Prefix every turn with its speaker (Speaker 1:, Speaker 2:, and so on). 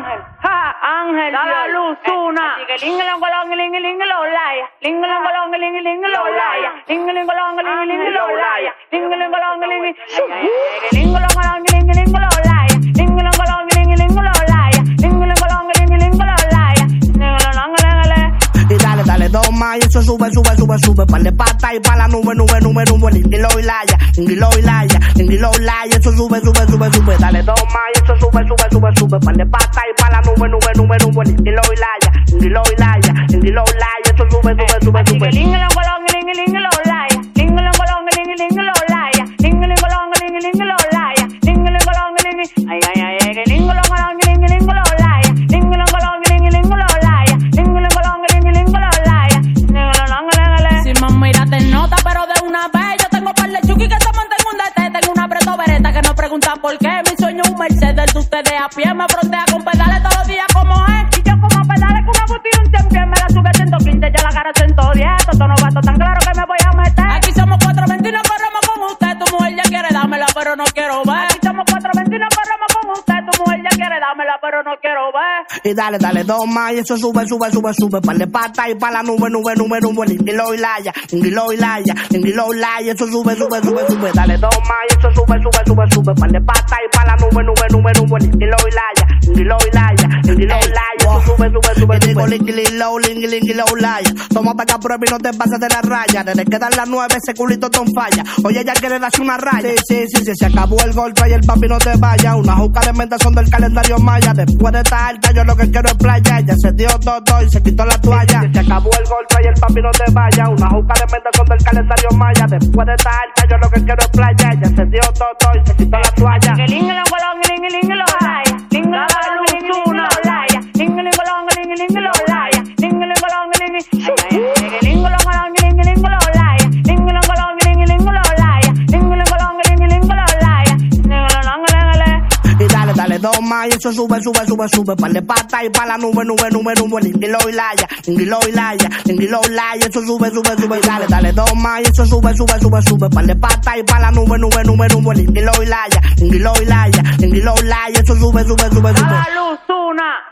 Speaker 1: Ángel, da la luz una. Así que lingolong, lingolaya, lingolong, lingolaya, lingolong, lingolaya, lingolong,
Speaker 2: y dale, dale dos más y eso sube, sube, sube, sube. Par de patas y pa' la nube, nube, nube, nube. Lingolaya, eso sube, sube, sube, sube. Dale dos más y eso sube, sube, sube, sube. Par de patas y pa' la nube, nube, nube, nube. Lingolaya, eso sube, sube, sube, sube.
Speaker 3: ¿Por qué? Mi sueño es un Mercedes de ustedes a pie. Me frontea con pedales todos los días como es. Y yo como pedales con una botella un champion. Me la sube a 115, ya la agarro a 110. Esto no va a tan claro que me voy a meter. Aquí somos 420 y no corremos con usted. Tu mujer ya quiere dármela, pero no quiero ver. Aquí somos 420 y no corremos con usted. Tu mujer ya quiere dármela, pero no quiero ver.
Speaker 2: Y dale, dale dos más y eso sube, sube, sube, sube. Par de patas y pa' la nube, nube, nube, nube. Lingolaya, eso sube, sube, sube, sube. Dale dos más y eso sube, sube, sube, sube. Par de patas y pa' la nube, nube, nube, nube. Lingolaya, eso sube, sube, sube, sube. Lingolaya. Toma pa' acá prueba y no te pases de la raya. Desde que dan las 9 ese culito ton falla. Oye, ella quiere darse una raya. Sí, se acabó el gol, trae el papi, no te vaya. Una juca de menta son del calendario maya. Después de esta alta yo lo que quiero es playa. Ella se dio todo y se quitó la toalla. Se acabó el gol, trae el papi, no te vaya. Una juca de menta son del calendario maya. Después de esta alta yo lo que quiero es playa. Ella se dio todo y se quitó la toalla. Dale dos más y eso sube, sube, sube, sube. Par de patas y pa' la nube, nube, nube, nube. Lingolaya, eso sube, sube, sube. Dale, dale dos más y eso sube, sube, sube, sube. Par de patas y pa' la nube, nube, nube, nube. Lingolaya, eso sube, sube, sube, sube.
Speaker 1: Da la luz una.